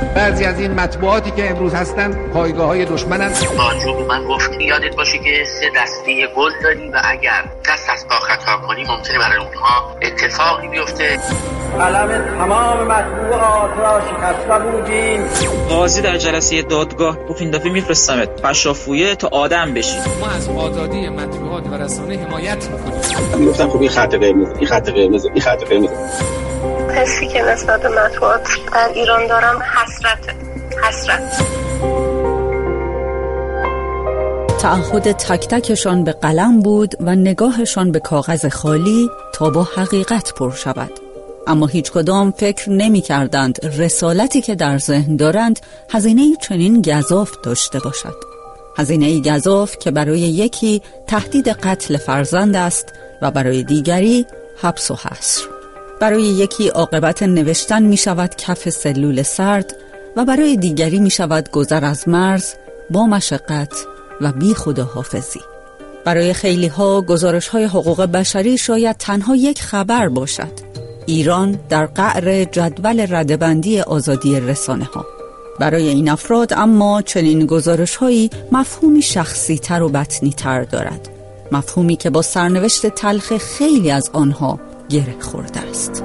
بعضی از این مطبوعاتی که امروز هستن پایگاه‌های دشمنن. بازجو من گفت یادت باشه که 3 دسته گل داری و اگر دست از پا خطا کنی ممکنه برای اونها اتفاقی بیفته. قلم تمام مطبوعات را شکسته بودیم. قاضی در جلسه دادگاه گفت این دفعه میفرستمت فشافویه تا آدم بشی. ما از آزادی مطبوعات و رسانه حمایت میکنیم. گفتم خب این خط قرمز، این خط قرمز، این خط قرمز. حسی که نسبت به مطبوعات در ایران دارم حسرت. تعهد تک تکشان به قلم بود و نگاهشان به کاغذ خالی تا با حقیقت پر شود. اما هیچ کدام فکر نمی کردند رسالتی که در ذهن دارند هزینه‌ای چنین گزاف داشته باشد. هزینه‌ای گزاف که برای یکی تهدید قتل فرزند است و برای دیگری حبس و حصر. برای یکی عاقبت نوشتن می شود کف سلول سرد و برای دیگری می شود گذر از مرز با مشقت و بی خداحافظی. برای خیلی ها گزارش های حقوق بشری شاید تنها یک خبر باشد. ایران در قعر جدول ردبندی آزادی رسانه ها. برای این افراد اما چنین گزارش هایی مفهومی شخصی تر و بطنی تر دارد. مفهومی که با سرنوشت تلخ خیلی از آنها گره خورده است.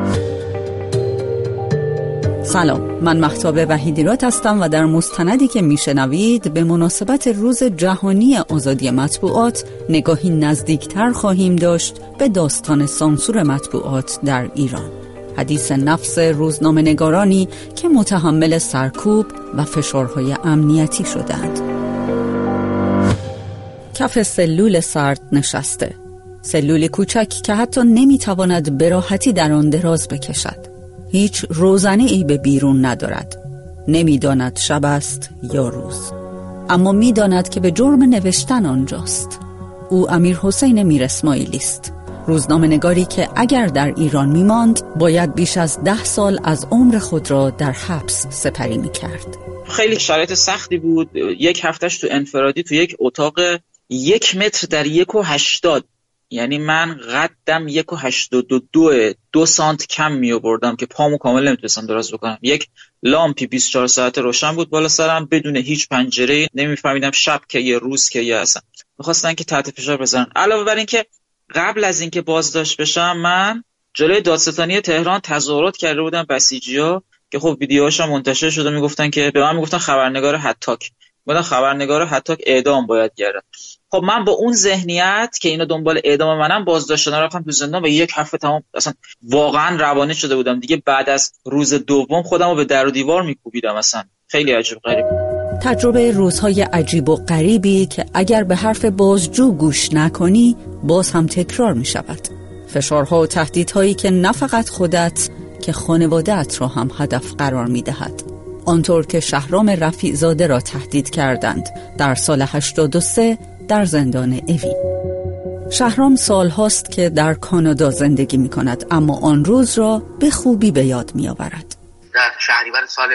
سلام، من مهتاب وحیدیراد هستم و در مستندی که میشنوید به مناسبت روز جهانی آزادی مطبوعات نگاهی نزدیکتر خواهیم داشت به داستان سانسور مطبوعات در ایران. حدیث نفس روزنامه‌نگارانی که متحمل سرکوب و فشارهای امنیتی شدند. کف سلول سرد نشسته، سلولی کوچک که حتی نمیتواند به راحتی در آن دراز بکشد. هیچ روزنه‌ای به بیرون ندارد. نمیداند شب است یا روز، اما میداند که به جرم نوشتن آنجاست. او امیرحسین میراسماعیلی است، روزنامه‌نگاری که اگر در ایران میماند باید بیش از 10 سال از عمر خود را در حبس سپری میکرد. خیلی شرایط سختی بود. یک هفتهش تو انفرادی تو یک اتاق 1 متر در 1.80، یعنی من قدم 1.82 2 سانت کم می آوردم که پامو کامل نمیتونستم دراز بکنم. یک لامپی 24 ساعته روشن بود بالا سرم بدون هیچ پنجره، نمیفهمیدم شب که یه روز که یه اصلا. میخواستن که تحت فشار بذارن. علاوه بر این که قبل از اینکه بازداشت بشم من جلوی دادستانی تهران تظاهرات کرده بودم بسیجی‌ها که خب ویدیوهاشم منتشر شده، میگفتن که به من میگفتن خبرنگار هتاک. گفتن خبرنگار هتاک اعدام باید گردد. خب من با اون ذهنیت که اینا دنبال اعدام منم بازداشت شدم، رفتم تو زندان و 1 هفته تمام اصلا واقعا روانی شده بودم دیگه. بعد از روز دوم خودمو به در و دیوار میکوبیدم. اصلا خیلی عجیب غریب. تجربه روزهای عجیب و غریبی که اگر به حرف بازجو گوش نکنی باز هم تکرار می شود. فشارها و تهدیدهایی که نه فقط خودت که خانواده‌ات را هم هدف قرار می دهد. آنطور که شهرام رفیع‌زاده را تهدید کردند در سال 83 در زندان اوین. شهرام سالهاست که در کانادا زندگی می کند، اما آن روز را به خوبی به یاد می آورد. در شهریور سال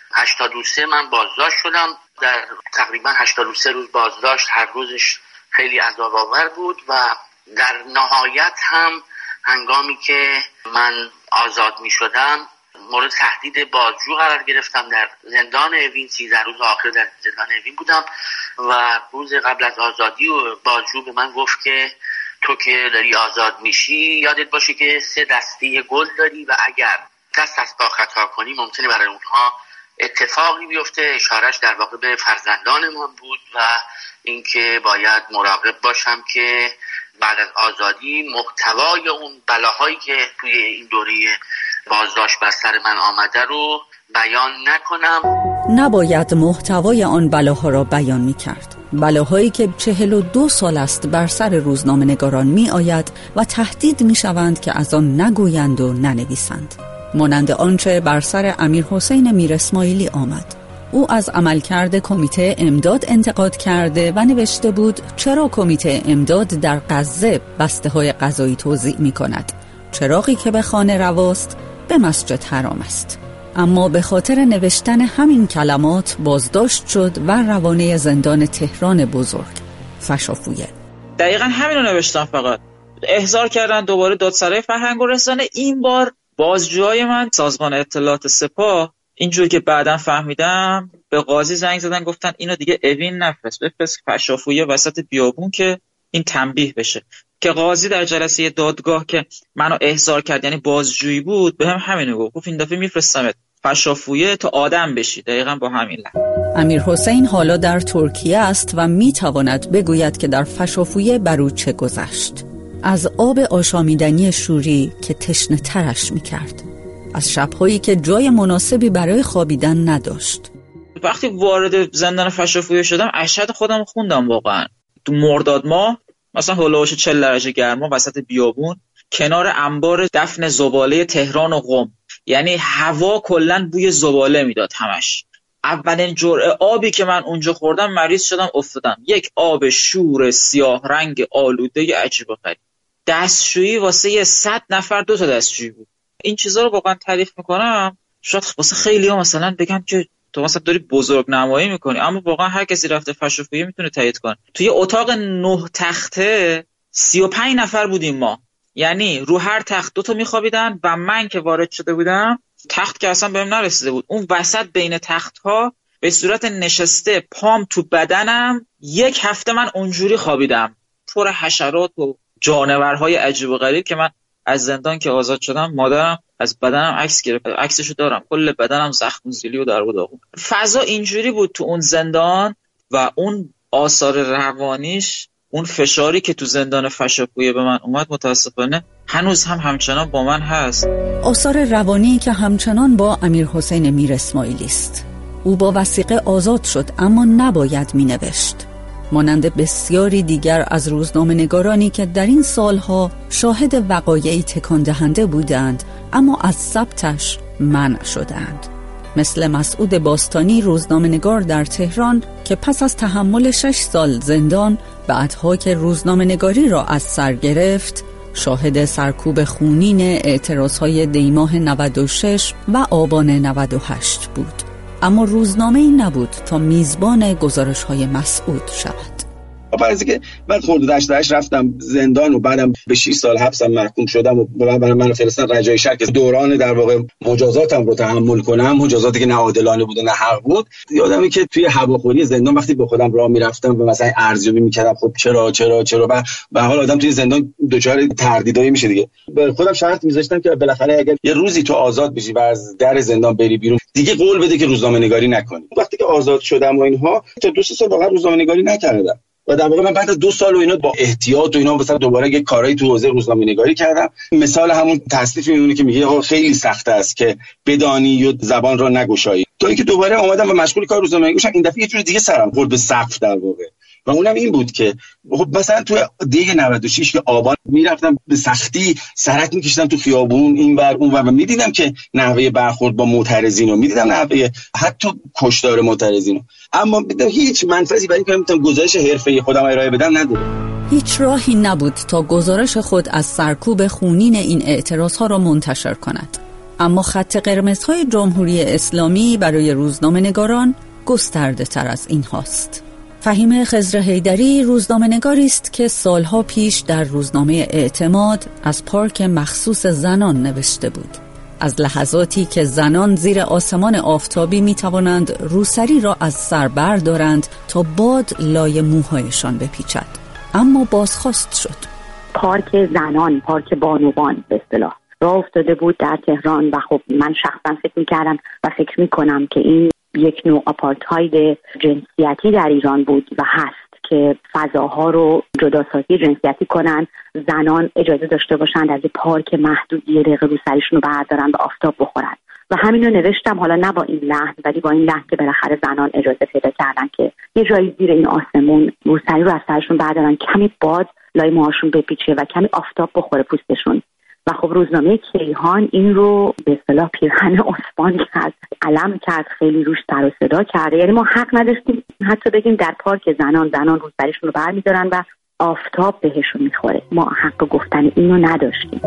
83 من بازداشت شدم. در تقریبا 83 روز بازداشت، هر روزش خیلی عذاب‌آور بود و در نهایت هم هنگامی که من آزاد می شدم مورد تهدید بازجو قرار گرفتم. در زندان اوین 13 روز آخر در زندان اوین بودم و روز قبل از آزادی و بازجو به من گفت که تو که داری آزاد میشی یادت باشه که 3 دسته گل داری و اگر دست از پا خطا کنی ممکنه برای اونها اتفاقی بیفته. اشارش در واقع به فرزندان من بود و اینکه باید مراقب باشم که بعد از آزادی محتوای اون بلاهایی که توی این دوره بازداشت بر سر من آمده رو بیان نکنم. نباید محتوای آن بلاها را بیان می کرد. بلاهایی که 42 سال است بر سر روزنامه‌نگاران می آید و تهدید می شوند که از آن نگویند و ننویسند. مانند آنچه بر سر امیرحسین میراسماعیلی آمد. او از عملکرد کمیته امداد انتقاد کرده و نوشته بود چرا کمیته امداد در غزه بسته‌های غذایی توزیع می کند؟ چراغی که به خانه رواست به مسجد حرام است. اما به خاطر نوشتن همین کلمات بازداشت شد و روانه زندان تهران بزرگ فشافویه. دقیقاً همین رو نوشتم. فقط احضار کردن دوباره دادسرای فرهنگ و رسانه. این بار بازجوهای من سازمان اطلاعات سپاه اینجور که بعداً فهمیدم به قاضی زنگ زدن گفتن اینو دیگه اوین نفرست، بفرست فشافویه وسط بیابون که این تنبیه بشه. که قاضی در جلسه دادگاه که منو احضار کرد، یعنی بازجویی بود، بهم همینو گفت این دفعه میفرستمت فشافویه تا آدم بشی. دقیقاً با همین لحن. امیرحسین حالا در ترکیه است و میتواند بگوید که در فشافویه بر او چه گذشت. از آب آشامیدنی شوری که تشنه ترش میکرد، از شب‌هایی که جای مناسبی برای خوابیدن نداشت. وقتی وارد زندان فشافویه شدم اشهد خودم خوندم. واقعا تو مرداد ماه مثلا هولوش 40 درجه گرما وسط بیابون کنار انبار دفن زباله تهران و قم، یعنی هوا کلا بوی زباله میداد همش. اولین جرعه آبی که من اونجا خوردم مریض شدم افتادم. یک آب شور سیاه رنگ آلوده عجیب و غریب. دستشویی واسه 100 نفر 2 تا دستشویی بود. این چیزا رو واقعا تعریف میکنم شاید واسه خیلی‌ها مثلا بگم که تو مثلا داری بزرگ نمایی میکنی، اما واقعا هر کسی رفته فشافویه میتونه تایید کنه. توی اتاق 9 تخته 35 نفر بودیم ما، یعنی رو هر تخت 2 تا میخوابیدن و من که وارد شده بودم تخت که اصلا بهم نرسیده بود، اون وسط بین تخت‌ها به صورت نشسته پام تو بدنم 1 هفته من اونجوری خوابیدم، پر حشرات و جانورهای عجیب و غریب که من از زندان که آزاد شدم مادرم از بدنم عکس گرفت، عکسشو دارم، کل بدنم زخم و زیلی و درد و داغون. فضا اینجوری بود تو اون زندان و اون آثار روانیش، اون فشاری که تو زندان فشافویه به من اومد متاسفانه هنوز هم همچنان با من هست. آثار روانی که همچنان با امیرحسین میر اسماعیلی است. او با وثیقه آزاد شد اما نباید می نوشت. مانند بسیاری دیگر از روزنامه‌نگارانی که در این سالها شاهد وقایعی تکان دهنده بودند اما از ثبتش منع شدند، مثل مسعود باستانی روزنامه‌نگار در تهران که پس از تحمل 6 سال زندان بعدها که روزنامه‌نگاری را از سر گرفت شاهد سرکوب خونین اعتراضهای دیماه 96 و آبان 98 بود، اما روزنامه‌ای نبود تا میزبان گزارش‌های مسعود شود. برای اینکه من خرداد 88 رفتم زندان و بعدم به 6 سال حبسم محکوم شدم و برای من فرستادن رجای شهر که دوران در واقع مجازاتم رو تحمل کنم، مجازاتی که نه عادلانه بود و نه حق بود. یادمه که توی هواخوری زندان وقتی به خودم راه میرفتم و مثلا ارزیابی میکردم خب چرا به حال آدم توی زندان دچار تردیدایی میشه دیگه. به خودم شرط میذاشتم که بالاخره اگر یه روزی تو آزاد بشی و از در زندان بری بیرون دیگه قول بده که روزنامه‌نگاری نکنی. وقتی که آزاد شدم و اینها تا 2 سال واقعا روزنامه‌نگاری نکردم و در واقع من بعد از 2 سال و اینا با احتیاط و اینا مثلا دوباره یه کارایی تو حوزه روزنامه‌نگاری کردم. مثال همون تصنیف میمونه که میگه آقا خیلی سخت است که بدانی و زبان را نگشایی. تا اینکه دوباره اومدم و مشغول کار روزنامه‌نگاری شدم، این دفعه یه جور دیگه سرم خورد به سقف در واقع. و اونم این بود که خب مثلا تو دیگه 96 که آبان میرفتم به سختی سرک میکشیدم تو خیابون این ور اون ور و میدیدم که نحوه برخورد با معترضین رو میدیدم، نحوه حتی کشتار معترضین رو، اما هیچ منفذی برای اینکه بتونم گزارش حرفه‌ای خودم ارائه بدم نداره. هیچ راهی نبود تا گزارش خود از سرکوب خونین این اعتراضها را منتشر کند، اما خط قرمزهای جمهوری اسلامی برای روزنامه‌نگاران گسترده تر از این هاست. فهیم خضر حیدری روزنامه‌نگاری است که سالها پیش در روزنامه اعتماد از پارک مخصوص زنان نوشته بود، از لحظاتی که زنان زیر آسمان آفتابی می توانند روسری را از سر بردارند تا باد لای موهایشان بپیچد، اما بازخواست شد. پارک زنان، پارک بانوان به اصطلاح راه افتاده بود در تهران و خب من شخصا فکر می‌کردم و فکر می‌کنم که این یک نوع آپارتاید جنسیتی در ایران بود و هست که فضاها رو جداسازی جنسیتی کنن، زنان اجازه داشته باشند از پارک محدود یه دقیقه روسریشون رو بردارن و آفتاب بخورن و همین رو نوشتم، حالا نه با این لحن ولی با این لحن که بالاخره زنان اجازه پیدا کردن که یه جایی زیر این آسمون روسری رو از سرشون بردارن، کمی باد لای موهاشون بپیچه و کمی آفتاب بخوره پوستشون. و خب روزنامه کیهان این رو به اصطلاح پیرهن اسبان کرد، علم کرد، خیلی روش سر و صدا کرده. یعنی ما حق نداشتیم حتی بگیم در پارک زنان روز سرشون رو برمی‌دارن و آفتاب بهشون میخوره. ما حق گفتن اینو نداشتیم.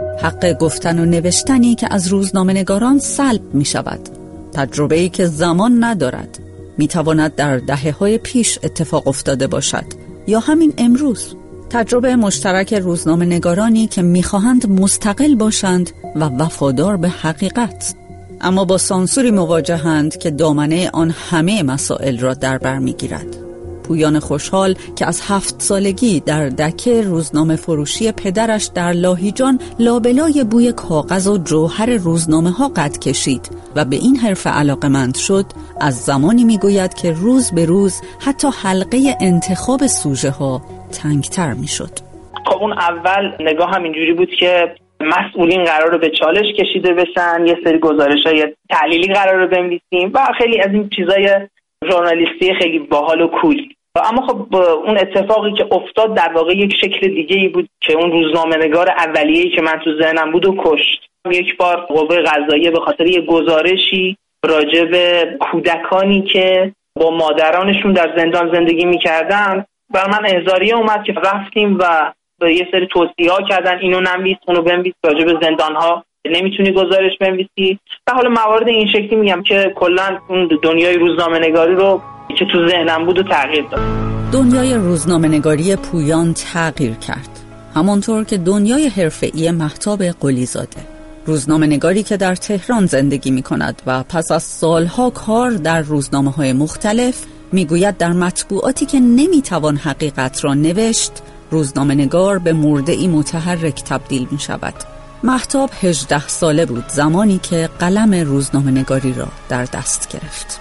حق گفتن و نوشتنی که از روزنامه‌نگاران سلب می‌شود. تجربه‌ای که زمان ندارد. می‌تواند در دهه‌های پیش اتفاق افتاده باشد یا همین امروز. تجربه مشترک روزنامه‌نگارانی که می‌خواهند مستقل باشند و وفادار به حقیقت. اما با سانسوری مواجهند که دامنه آن همه مسائل را در بر می‌گیرد. پویان خوشحال که از 7 سالگی در دکه روزنامه فروشی پدرش در لاهیجان لابلای بوی کاغذ و جوهر روزنامه ها قد کشید و به این حرفه علاقمند شد، از زمانی میگوید که روز به روز حتی حلقه انتخاب سوژه ها تنگتر میشد. خب اون اول نگاه هم اینجوری بود که مسئولین قراره به چالش کشیده بشن، یه سری گزارش‌های تحلیلی قراره بنویسیم و خیلی از این چیزای ژورنالیستی خیلی باحال و کولی. اما خب اون اتفاقی که افتاد در واقع یک شکل دیگه‌ای بود که اون روزنامه‌نگار اولیه‌ای که من تو ذهنم بود و کشت. یک بار قوه قضاییه به خاطر یک گزارشی راجع به کودکانی که با مادرانشون در زندان زندگی می‌کردن بر من احضاریه اومد که رفتیم و یه سری توصیه‌ها کردن، اینو ننویس اونو بنویس، راجع به زندان‌ها نمیتونی گزارش بنویسی. و حالا موارد این شکلی میگم که کلا اون دنیای روزنامه‌نگاری رو که تو ذهنم بود و تغییر داد. دنیای روزنامه‌نگاری پویان تغییر کرد، همانطور که دنیای حرفه‌ای مهتاب قلی‌زاده، روزنامه‌نگاری که در تهران زندگی می‌کند و پس از سالها کار در روزنامه‌های مختلف میگوید در مطبوعاتی که نمیتوان حقیقت را نوشت، روزنامه‌نگار به مرده‌ای متحرک تبدیل می‌شود. مهتاب 18 ساله بود زمانی که قلم روزنامه‌نگاری را در دست گرفت.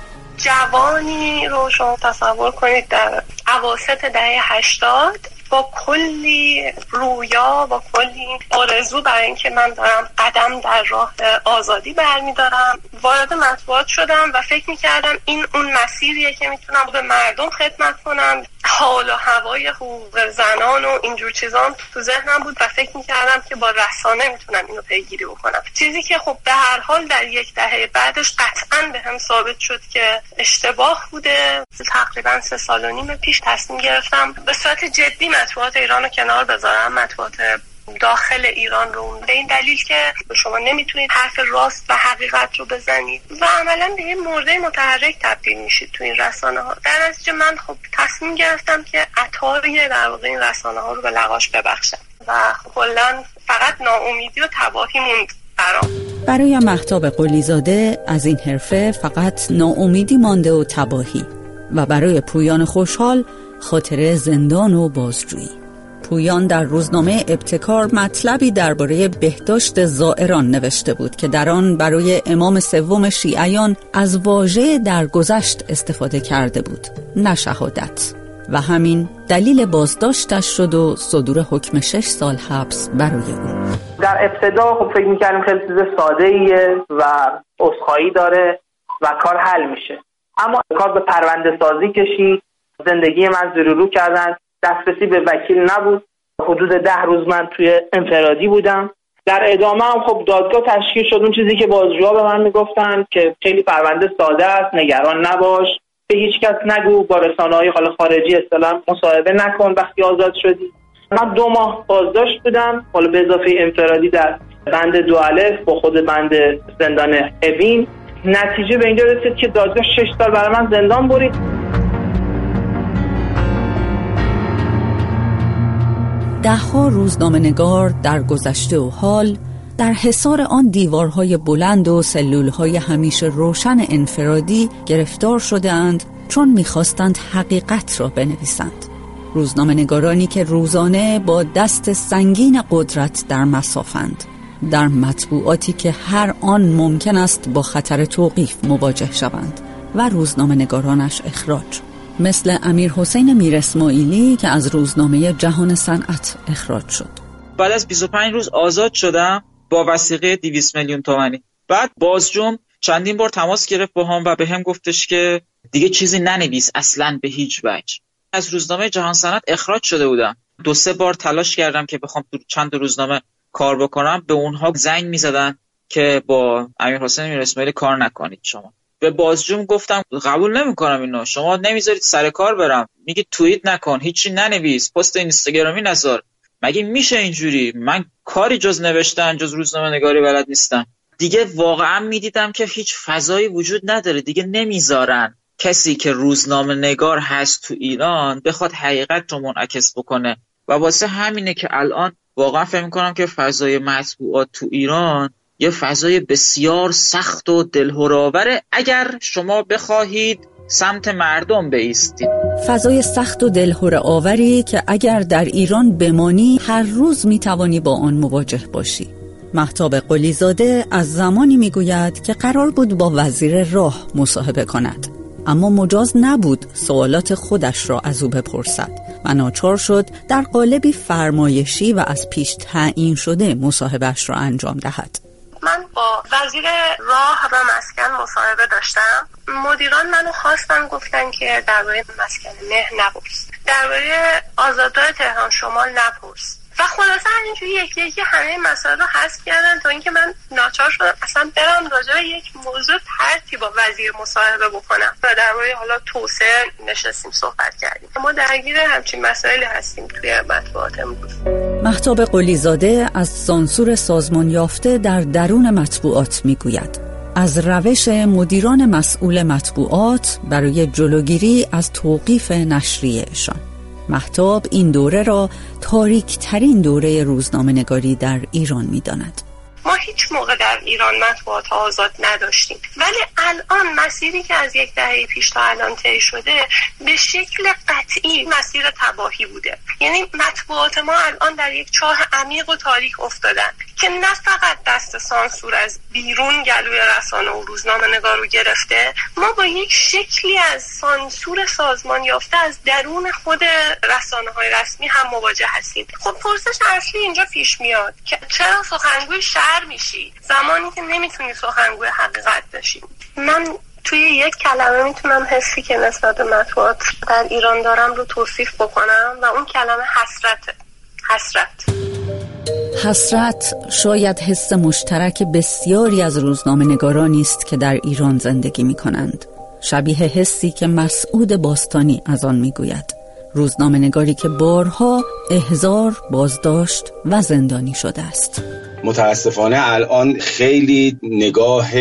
جوانی رو شما تصور کنید در اواسط دهه 80 با کلی رویا، با کلی آرزو برای اینکه من دارم قدم در راه آزادی برمیدارم، وارد مطبوعات شدم و فکر میکردم این اون مسیریه که میتونم به مردم خدمت کنم. حال و هوای حقوق زنان و اینجور چیزام تو ذهنم بود و فکر میکردم که با رسانه میتونم اینو پیگیری بکنم، چیزی که خب به هر حال در یک دهه بعدش قطعاً به هم ثابت شد که اشتباه بوده. تقریباً 3 سال و نیم پیش تصمیم گرفتم به صورت جدی مطبوعات ایران رو کنار بذارم، مطبوعات داخل ایران رو، به این دلیل که شما نمیتونید حرف راست و حقیقت رو بزنید و عملاً به یه مرده متحرک تبدیل میشید تو این رسانه ها. در نتیجه من خب تصمیم گرفتم که عطای در واقع این رسانه ها رو به لغاش ببخشم و کلاً فقط ناامیدی و تباهی موند برام. برای مهتاب قلی‌زاده از این حرفه فقط ناامیدی مانده و تباهی، و برای پویان خوشحال خاطره زندان و بازجویی. پویان در روزنامه ابتکار مطلبی درباره بهداشت زائران نوشته بود که در آن برای امام سوم شیعیان از واژه درگذشت استفاده کرده بود، نه شهادت، و همین دلیل بازداشتش شد و صدور حکم 6 سال حبس برای او. در ابتدا خب فکر می‌کردیم خیلی چیز ساده‌ایه و عذرخواهی داره و کار حل میشه، اما کار به پرونده سازی کشید. زندگی من زیر و رو کردن، دسترسی به وکیل نبود. حدود 10 روز من توی انفرادی بودم. در ادامه هم خب دادگاه تشکیل شد. اون چیزی که بازجوها به من میگفتن که خیلی پرونده ساده است، نگران نباش، به هیچ کس نگو، با رسانه‌های خارجی اصطلاحاً مصاحبه نکن وقتی آزاد شدی. من 2 ماه بازداشت بودم، حالا به اضافه انفرادی در بند 2 الف با خود بند زندان اوین. نتیجه به اینجا رسید که دادگاه 6 سال برای من زندان برید. ده‌ها روزنامه‌نگار در گذشته و حال در حصار آن دیوارهای بلند و سلولهای همیشه روشن انفرادی گرفتار شده‌اند چون می‌خواستند حقیقت را بنویسند. روزنامه‌نگارانی که روزانه با دست سنگین قدرت در مصافند، در مطبوعاتی که هر آن ممکن است با خطر توقیف مواجه شوند و روزنامه‌نگارانش اخراج، مثل امیرحسین میراسماعیلی که از روزنامه جهان صنعت اخراج شد. بعد از 25 روز آزاد شدم با وثیقه 200 میلیون تومانی. بعد بازجوم چندین بار تماس گرفت با هم و به هم گفتش که دیگه چیزی ننویس اصلاً به هیچ وجه. از روزنامه جهان صنعت اخراج شده بودم. 2-3 بار تلاش کردم که بخوام تو چند روزنامه کار بکنم، به اونها زنگ می‌زدن که با امیرحسین میراسماعیلی کار نکنید شما. به بازجوم گفتم قبول نمی‌کنم اینو، شما نمیذارید سر کار برم، میگید توییت نکن، هیچی ننویس، پست اینستاگرامی نذار. مگه میشه اینجوری؟ من کاری جز نوشتن، جز روزنامه‌نگاری بلد نیستم. دیگه واقعا میدیدم که هیچ فضایی وجود نداره، دیگه نمیذارن کسی که روزنامه‌نگار هست تو ایران بخواد حقیقت رو منعکس بکنه و واسه همینه که الان واقعا فکر می‌کنم که فضای مطبوعات تو ایران یه فضای بسیار سخت و دلهره‌آور اگر شما بخواهید سمت مردم بایستید. فضای سخت و دلهره‌آوری که اگر در ایران بمانی هر روز میتوانی با آن مواجه باشی. مهتاب قلی‌زاده از زمانی میگوید که قرار بود با وزیر راه مصاحبه کند، اما مجاز نبود سوالات خودش را از او بپرسد و ناچار شد در قالبی فرمایشی و از پیش تعیین شده مصاحبهش را انجام دهد. من با وزیر راه و مسکن مصاحبه داشتم. مدیران منو خواستن، گفتن که درباره مسکن مهر نپرس، درباره آزادراه تهران شمال نپرس و خلاصه اینجوری یکی یکی همه مسائل رو حذف کردن تا اینکه من ناچار شدم اصلا برم راجع به یک موضوع ترتی با وزیر مصاحبه بکنم و درباره حالا توسعه نشستیم صحبت کردیم. ما درگیر همچین مسائلی هستیم توی مطبوعات امروز. مهتاب قلی‌زاده از سانسور سازمان یافته در درون مطبوعات میگوید. از روش مدیران مسئول مطبوعات برای جلوگیری از توقیف نشریه‌شان. مهتاب این دوره را تاریک‌ترین دوره روزنامه‌نگاری در ایران می‌داند. ما هیچ موقع در ایران مطبوعات آزاد نداشتیم، ولی الان مسیری که از یک دهه پیش تا الان طی شده به شکل قطعی مسیر تباهی بوده. یعنی مطبوعات ما الان در یک چاه عمیق و تاریک افتادن که نه فقط دست سانسور از بیرون گلوی رسانه و روزنامه‌نگار رو گرفته، ما با یک شکلی از سانسور سازمان یافته از درون خود رسانه‌های رسمی هم مواجه هستیم. خب پرسش اصلی اینجا پیش میاد که چرا سخنگوی شهر میشی زمانی که نمیتونی سخنگوی حقیقت بشی؟ من توی یک کلمه میتونم حسی که نسبت به مطبوعات در ایران دارم رو توصیف بکنم و اون کلمه حسرته. حسرت شاید حس مشترک بسیاری از روزنامه‌نگارانی است که در ایران زندگی می‌کنند. شبیه حسی که مسعود باستانی از آن می‌گوید. روزنامه‌نگاری که بارها احضار، بازداشت و زندانی شده است. متاسفانه الان خیلی نگاه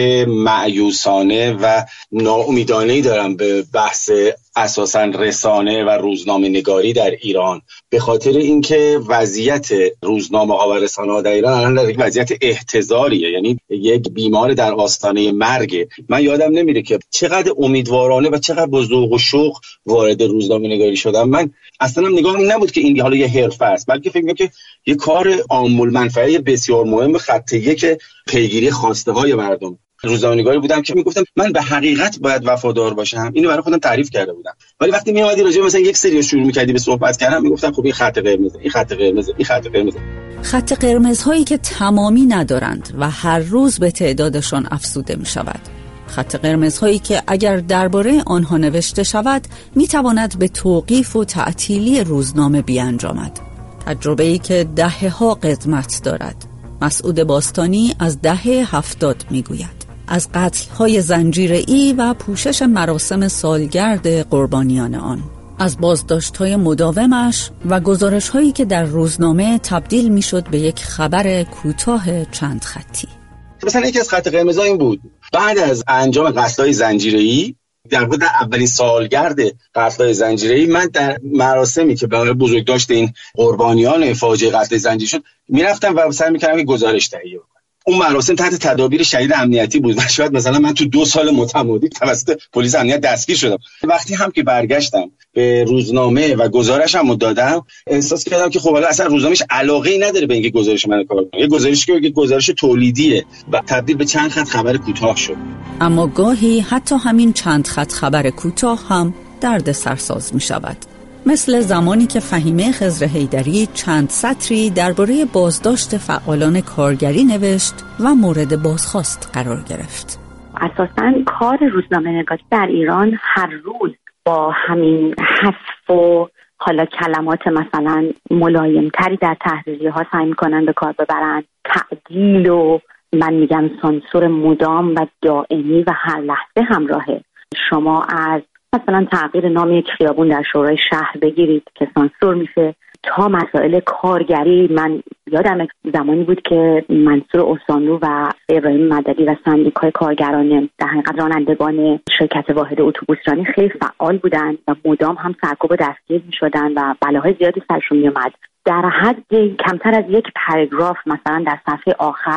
مأیوسانه و ناامیدانه‌ای دارم به بحث اساساً رسانه و روزنامه نگاری در ایران، به خاطر اینکه وضعیت روزنامه‌ها و رسانه‌ها در ایران الان در یک وضعیت احتضاریه، یعنی یک بیمار در آستانه مرگ. من یادم نمیره که چقدر امیدوارانه و چقدر با ذوق و شوق وارد روزنامه نگاری شدم. من اصلا نگاهم این نبود که این حالا یه حرفه است، بلکه فکر می‌کنم که یه کار عامل منفعه بسیار مهم خط یک پیگیری خواسته های مردم. روزنامه‌نگاری بودم که میگفتم من به حقیقت باید وفادار باشم، اینو برای خودم تعریف کرده بودم، ولی وقتی میومدی راجع مثلا یک سری شروع می‌کردی به صحبت کردن میگفتم خب این خط قرمزه، این خط قرمزه، این خط قرمزه. خط قرمزهایی که تمامی ندارند و هر روز به تعدادشان افزوده می‌شود. خط قرمزهایی که اگر درباره آنها نوشته شود میتواند به توقیف و تعطیلی روزنامه بیانجامد. تجربه‌ای که دهه‌ها قدمت دارد. مسعود باستانی از دهه 70 میگوید. از قتل‌های زنجیره‌ای و پوشش مراسم سالگرد قربانیان آن. از بازداشت‌های مداومش و گزارش‌هایی که در روزنامه تبدیل می‌شد به یک خبر کوتاه چند خطی. مثلا یکی از خط قرمزها این بود: بعد از انجام قتل‌های زنجیره‌ای، در واقع در اولین سالگرد قتل‌های زنجیره‌ای، من در مراسمی که برای بزرگداشت این قربانیان فاجعه قتل زنجیره شد میرفتم و سعی می‌کردم که گزارش تهیه کنم. اون مراسم تحت تدابیر شدید امنیتی بود و شاید مثلا من تو 2 سال متمادی توسط پلیس امنیت دستگیر شدم. وقتی هم که برگشتم به روزنامه و گزارشمو دادم، احساس کردم که خب حالا اصلا روزنامه‌اش علاقه‌ای نداره به اینکه گزارش من کار کنه. یه گزارشی که گزارش تولیدیه و تبدیل به چند خط خبر کوتاه شد. اما گاهی حتی همین چند خط خبر کوتاه هم درد سرساز می‌شود. مثل زمانی که فهیمه خضر حیدری چند سطری درباره بازداشت فعالان کارگری نوشت و مورد بازخواست قرار گرفت. اساساً کار روزنامه‌نگاری در ایران هر روز با همین حذف و حالا کلمات مثلا ملایمتری در تحریری‌ها سعی می‌کنن به کار ببرن، تعدیل و من میگم سانسور مدام و دائمی و هر لحظه همراهه. شما از مثلا تغییر نام یک خیابون در شورای شهر بگیرید که سانسور میشه، تا مسائل کارگری. من یادم زمانی بود که منصور اوسانلو و ابراهیم مددی و سندیکای کارگران در حقیقت رانندگان شرکت واحد اتوبوسرانی خیلی فعال بودند و مدام هم سرکوب و دستگیر میشدن و بلاهای زیادی سرشون میومد. در حد کمتر از یک پاراگراف مثلا در صفحه آخر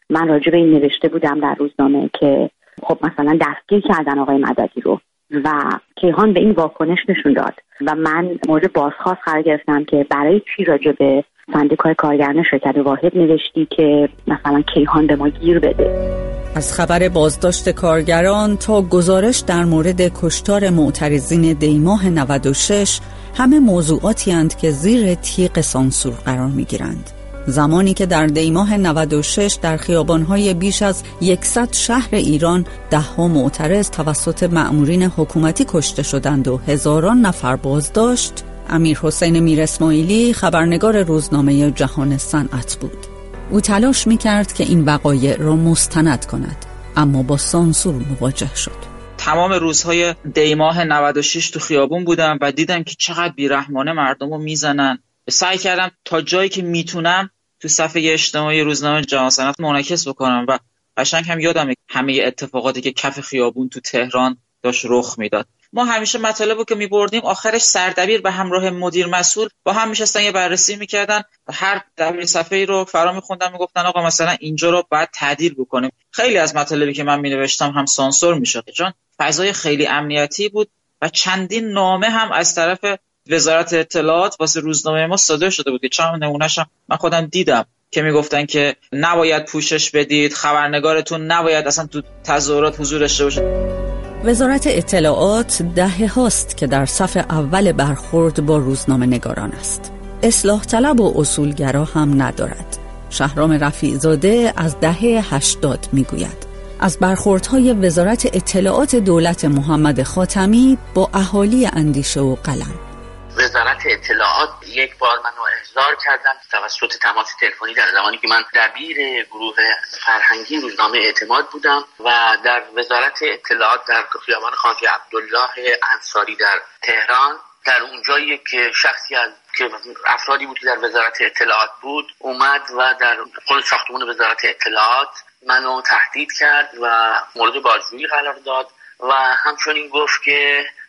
من راجع به این نوشته بودم در روزنامه که خب مثلا دستگیر کردن آقای مددی رو و کیهان به این واکنش نشون داد و من مورد بازخواست قرار گرفتم که برای چی راجع به سندیکای کارگران شرکت واحد نوشتی که مثلا کیهان به ما گیر بده. از خبر بازداشت کارگران تا گزارش در مورد کشتار معترضین دیماه 96 همه موضوعاتی اند که زیر تیغ سانسور قرار می‌گیرند. زمانی که در دیماه 96 در خیابان‌های بیش از 100 شهر ایران ده‌ها معترض توسط مأمورین حکومتی کشته شدند و هزاران نفر بازداشت، امیرحسین میراسماعیلی خبرنگار روزنامه جهان صنعت بود. او تلاش می‌کرد که این وقایع را مستند کند، اما با سانسور مواجه شد. تمام روزهای دیماه 96 تو خیابون بودم و دیدم که چقدر بیرحمانه مردمو میزنن. سعی کردم تا جایی که میتونم تو صفحه اجتماعی روزنامه جهان صنعت منعکس بکنم و قشنگ هم یادمه همه اتفاقاتی که کف خیابون تو تهران داشت رخ میداد. ما همیشه مطالبو که میبردیم آخرش سردبیر به همراه مدیر مسئول با هم میشستن یه بررسی میکردن و هر دبیر صفحه‌ای رو فرا میخوندن میگفتن آقا مثلا اینجا رو باید تعدیل بکنیم. خیلی از مطالبی که من مینوشتم هم سانسور میشد چون فضای خیلی امنیتی بود و چندین نامه هم از طرف وزارت اطلاعات واسه روزنامه ما صادر شده بود. چند نمونه‌اش من خودم دیدم که میگفتن که نباید پوشش بدید، خبرنگارتون نباید اصلا تو تظاهرات حضور داشته باشه. وزارت اطلاعات دهه هاست که در صف اول برخورد با روزنامه نگاران است. اصلاح طلب و اصولگرا هم ندارد. شهرام رفیع‌زاده از دهه 80 میگوید از برخوردهای وزارت اطلاعات دولت محمد خاتمی با اهالی اندیشه و قلم. وزارت اطلاعات یک بار منو احضار کردن توسط تماس تلفنی در زمانی که من دبیر گروه فرهنگی روزنامه اعتماد بودم و در وزارت اطلاعات در خیابان خواجه عبدالله انصاری در تهران. در اونجا یک شخصی از که افرادی بود که در وزارت اطلاعات بود اومد و در خود ساختمان وزارت اطلاعات منو تهدید کرد و مورد بازجویی قرار داد و همچنین گفت که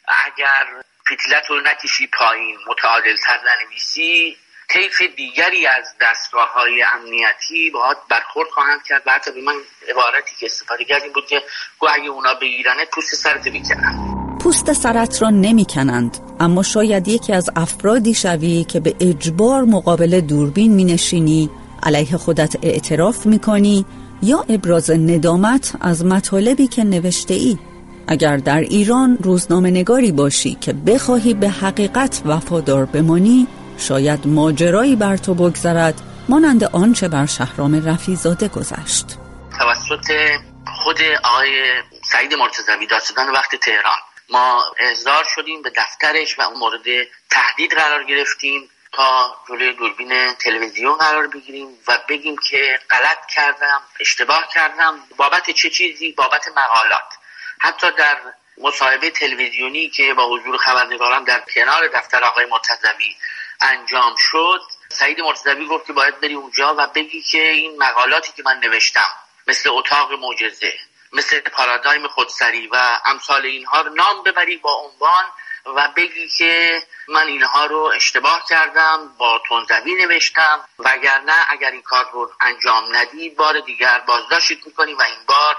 اگر فتیلت رو نکشی پایین متعادل‌تر ننویسی طیف دیگری از دستگاه‌های امنیتی باهات برخورد خواهند کرد و حتی به من عبارتی که استفاده کردیم بود که گویا اگه اونا بگیرنت پوست سرت میکنن. پوست سرت را نمیکنند، اما شاید یکی از افرادی شوی که به اجبار مقابل دوربین مینشینی، علیه خودت اعتراف میکنی یا ابراز ندامت از مطالبی که نوشته ای. اگر در ایران روزنامه نگاری باشی که بخواهی به حقیقت وفادار بمانی، شاید ماجرایی بر تو بگذرد مانند آنچه بر شهرام رفیع‌زاده گذشت. توسط خود آقای سعید مرتضوی دادستان وقت تهران ما احضار شدیم به دفترش و مورد تهدید قرار گرفتیم تا جلوی دوربین تلویزیون قرار بگیریم و بگیم که غلط کردم، اشتباه کردم. بابت چه چیزی؟ بابت مقالات. حتی در مصاحبه تلویزیونی که با حضور خبرنگاران در کنار دفتر آقای مرتضوی انجام شد، سعید مرتضوی گفت که باید بری اونجا و بگی که این مقالاتی که من نوشتم مثل اتاق معجزه، مثل پارادایم خودسری و امثال اینها رو نام ببری با عنوان و بگی که من اینها رو اشتباه کردم، با تندروی نوشتم، وگرنه اگر این کار رو انجام ندی بار دیگر بازداشت میکنی و این بار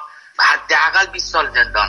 حداقل 20 سال زندان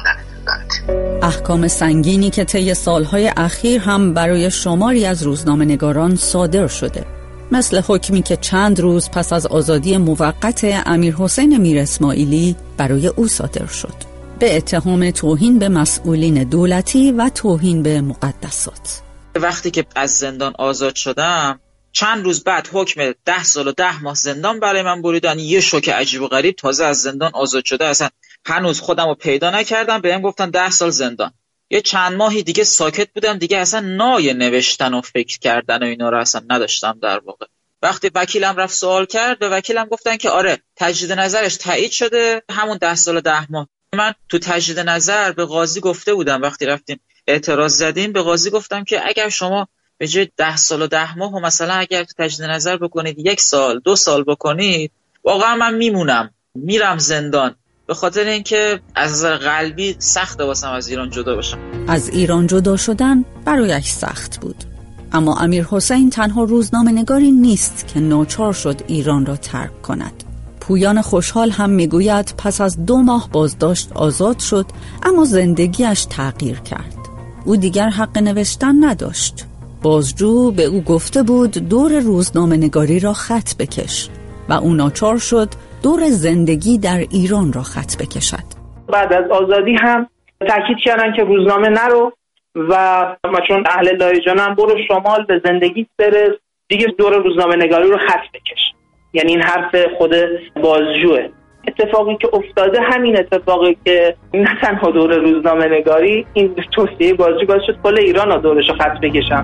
دارد. احکام سنگینی که طی سالهای اخیر هم برای شماری از روزنامه‌نگاران صادر شده، مثل حکمی که چند روز پس از آزادی موقت امیرحسین میراسماعیلی برای او صادر شد به اتهام توهین به مسئولین دولتی و توهین به مقدسات. وقتی که از زندان آزاد شدم چند روز بعد حکم 10 سال و 10 ماه زندان برای من بریدن. یه شوک عجیب و غریب، تازه از زندان آزاد شده، اصلا هنوز خودم رو پیدا نکردم، بهم گفتن 10 سال زندان. یه چند ماهی دیگه ساکت بودم، دیگه اصلا نای نوشتن و فکر کردن و اینا رو اصلا نداشتم. در واقع وقتی وکیلم رفت سوال کرد، به وکیلم گفتن که آره تجدید نظرش تایید شده، همون 10 سال و 10 ماه. من تو تجدید نظر به قاضی گفته بودم، وقتی رفتیم اعتراض زدیم به قاضی گفتم که اگر شما به جای 10 سال و 10 ماه و مثلا اگر تو تجدید نظر بکنید 1 سال 2 سال بکنید، واقعا من میمونم، میرم زندان، به خاطر اینکه از نظر قلبی سخته واسم از ایران جدا بشم. از ایران جدا شدن برایش سخت بود، اما امیرحسین تنها روزنامه‌نگاری نیست که ناچار شد ایران را ترک کند. پویان خوشحال هم میگوید پس از 2 ماه بازداشت آزاد شد، اما زندگیش تغییر کرد. او دیگر حق نوشتن نداشت. بازجو به او گفته بود دور روزنامه نگاری را خط بکش و او ناچار شد دور زندگی در ایران را خط بکشد. بعد از آزادی هم تاکید کردن که روزنامه نرو و چون اهل لایجانم برو شمال به زندگی برس، دیگه دور روزنامه نگاری رو خط بکش. یعنی این حرف خود بازجوه. اتفاقی که افتاده همین اتفاقی که نه تنها دور روزنامه نگاری، این توصیه بازجو باعث شد کل ایران رو دورش رو خط بکشم.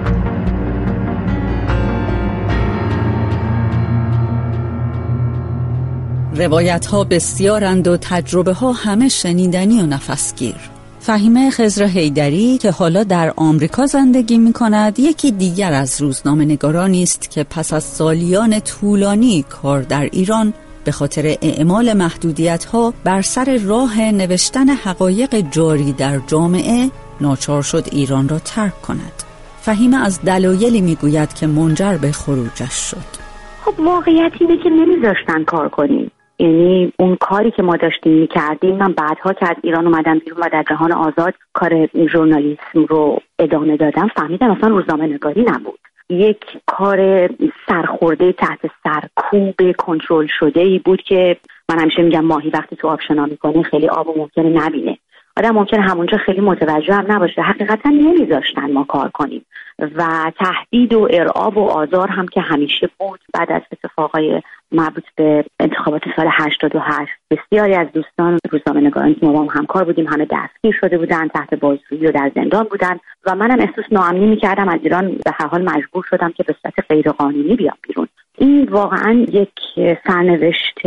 روایت ها بسیارند و تجربه ها همه شنیدنی و نفسگیر. فهیمه خضر حیدری که حالا در آمریکا زندگی می کند یکی دیگر از روزنامه نگارانی است که پس از سالیان طولانی کار در ایران به خاطر اعمال محدودیت ها بر سر راه نوشتن حقایق جاری در جامعه ناچار شد ایران را ترک کند. فهیمه از دلایلی می گوید که منجر به خروجش شد. خب واقعیت اینه که نمیذاشتن کار کنیم. یعنی اون کاری که ما داشتیم میکردیم، من بعدها که از ایران اومدم بیرون و در جهان آزاد کار ژورنالیسم رو ادامه دادم، فهمیدم اصلا روزنامه نگاری نبود. یک کار سرخورده تحت سرکوب کنترل شده ای بود که من همیشه میگم ماهی وقتی تو آب شنا میکنه خیلی آب و ممکنه نبینه. آدم ممکنه همونجا خیلی متوجه هم نباشه. حقیقتا نمیذاشتن ما کار کنیم و تهدید و ارعاب و آزار هم که همیشه بود. بعد از اتفاقای مربوط به انتخابات سال 88 بسیاری از دوستان روزنامه‌نگارانی که ما همکار بودیم همه دستگیر شده بودن، تحت بازجویی و در زندان بودن و منم احساس ناامنی می‌کردم. از ایران به هر حال مجبور شدم که به صورت غیرقانونی بیام بیرون. این واقعا یک سرنوشت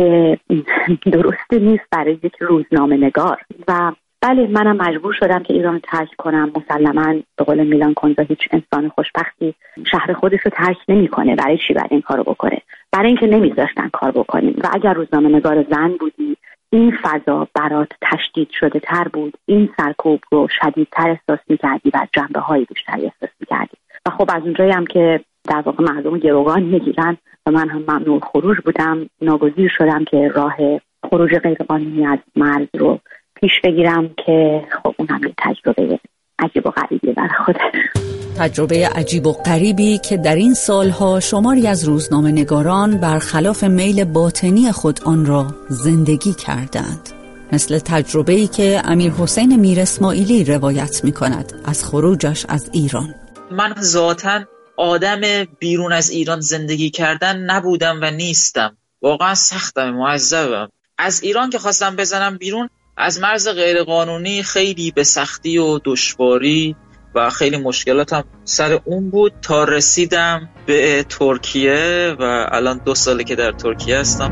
درست نیست برای یک روزنامه‌نگار و بله منم مجبور شدم که ایران رو ترک کنم. مسلماً به قول میلان کندرا هیچ انسان خوشبختی شهر خودش رو ترک نمی‌کنه. برای چی باید این کارو بکنه؟ برای اینکه نمیذاشتن کار بکنیم و اگر روزنامه‌نگار زن بودی این فضا برات تشدید شده تر بود، این سرکوب رو شدیدتر احساس می‌کردی و جنبه‌های بیشتری احساس می‌کردی و خب از اونجایی هم که در واقع مردم گروگان میگیرن و من هم ممنوع خروج بودم، ناگزیر شدم که راه خروج غیرقانونی از مرز رو پیش بگیرم که خب اونم یه تجربه عجیب و غریبی برای خودش. تجربه عجیب و غریبی که در این سالها شماری از روزنامه نگاران برخلاف میل باطنی خود آن را زندگی کردند. مثل تجربه‌ای که امیر حسین میر اسماعیلی روایت می کند از خروجش از ایران. من ذاتاً آدم بیرون از ایران زندگی کردن نبودم و نیستم. واقعا سختم، معذبم. از ایران که خواستم بزنم بیرون، از مرز غیرقانونی خیلی به سختی و دشواری و خیلی مشکلاتم سر اون بود تا رسیدم به ترکیه و الان 2 ساله که در ترکیه هستم.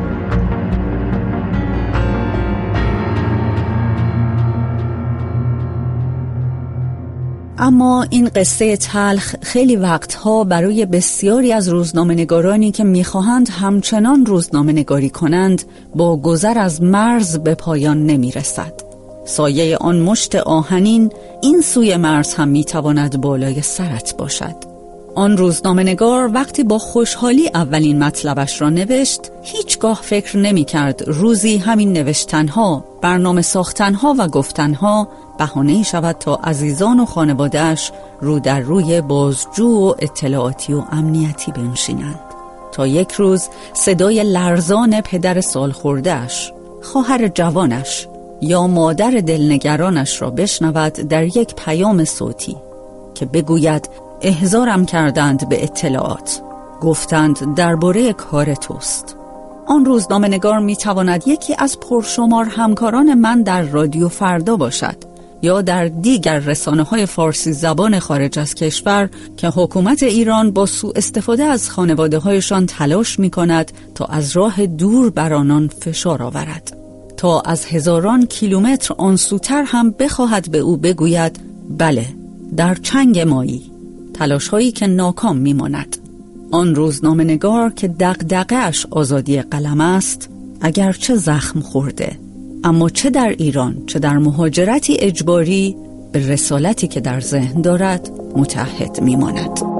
اما این قصه تلخ خیلی وقتها برای بسیاری از روزنامه‌نگارانی که می‌خواهند همچنان روزنامه‌نگاری کنند با گذر از مرز به پایان نمی‌رسد. سایه آن مشت آهنین این سوی مرز هم می‌تواند بالای سرت باشد. آن روزنامه‌نگار وقتی با خوشحالی اولین مطلبش را نوشت، هیچگاه فکر نمی‌کرد روزی همین نوشتنها، برنامه ساختنها و گفتنها بهانه‌ای شود تا عزیزان و خانواده‌اش رو در روی بازجو و اطلاعاتی و امنیتی بنشینند. تا یک روز صدای لرزان پدر سالخورده‌اش، خواهر جوانش یا مادر دلنگرانش را بشنود در یک پیام صوتی که بگوید احضارم کردند به اطلاعات، گفتند درباره کار توست. آن روزنامه‌نگار می‌تواند یکی از پرشمار همکاران من در رادیو فردا باشد یا در دیگر رسانه‌های فارسی زبان خارج از کشور که حکومت ایران با سوء استفاده از خانواده‌هایشان تلاش می‌کند تا از راه دور بر آنان فشار آورد، تا از هزاران کیلومتر آن سوتر هم بخواهد به او بگوید بله در چنگ مایی، تلاش‌هایی که ناکام می‌ماند. آن روزنامه‌نگار که دغدغه‌اش آزادی قلم است، اگرچه زخم خورده، اما چه در ایران چه در مهاجرتی اجباری به رسالتی که در ذهن دارد متعهد می‌ماند.